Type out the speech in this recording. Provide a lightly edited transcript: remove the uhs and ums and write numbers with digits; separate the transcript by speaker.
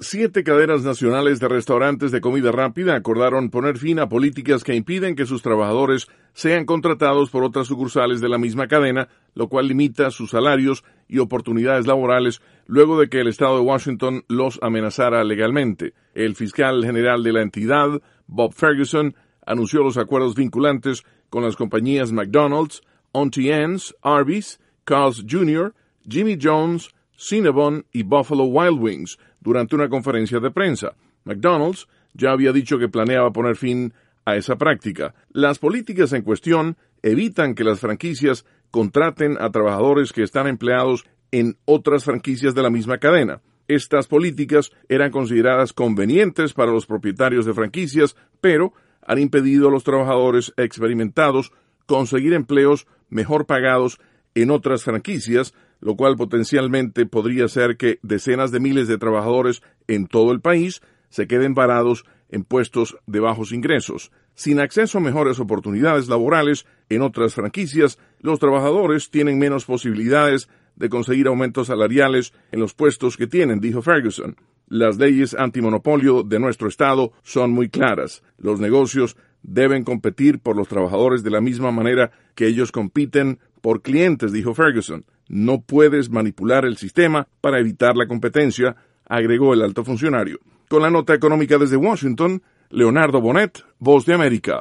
Speaker 1: 7 cadenas nacionales de restaurantes de comida rápida acordaron poner fin a políticas que impiden que sus trabajadores sean contratados por otras sucursales de la misma cadena, lo cual limita sus salarios y oportunidades laborales luego de que el estado de Washington los amenazara legalmente. El fiscal general de la entidad, Bob Ferguson, anunció los acuerdos vinculantes con las compañías McDonald's, Auntie Anne's, Arby's, Carl's Jr., Jimmy John's, Cinnabon y Buffalo Wild Wings durante una conferencia de prensa. McDonald's ya había dicho que planeaba poner fin a esa práctica. Las políticas en cuestión evitan que las franquicias contraten a trabajadores que están empleados en otras franquicias de la misma cadena. Estas políticas eran consideradas convenientes para los propietarios de franquicias, pero han impedido a los trabajadores experimentados conseguir empleos mejor pagados en otras franquicias, lo cual potencialmente podría hacer que decenas de miles de trabajadores en todo el país se queden varados en puestos de bajos ingresos. Sin acceso a mejores oportunidades laborales en otras franquicias, los trabajadores tienen menos posibilidades de conseguir aumentos salariales en los puestos que tienen, dijo Ferguson. Las leyes antimonopolio de nuestro estado son muy claras. Los negocios deben competir por los trabajadores de la misma manera que ellos compiten por clientes, dijo Ferguson. No puedes manipular el sistema para evitar la competencia, agregó el alto funcionario. Con la nota económica desde Washington, Leonardo Bonet, Voz de América.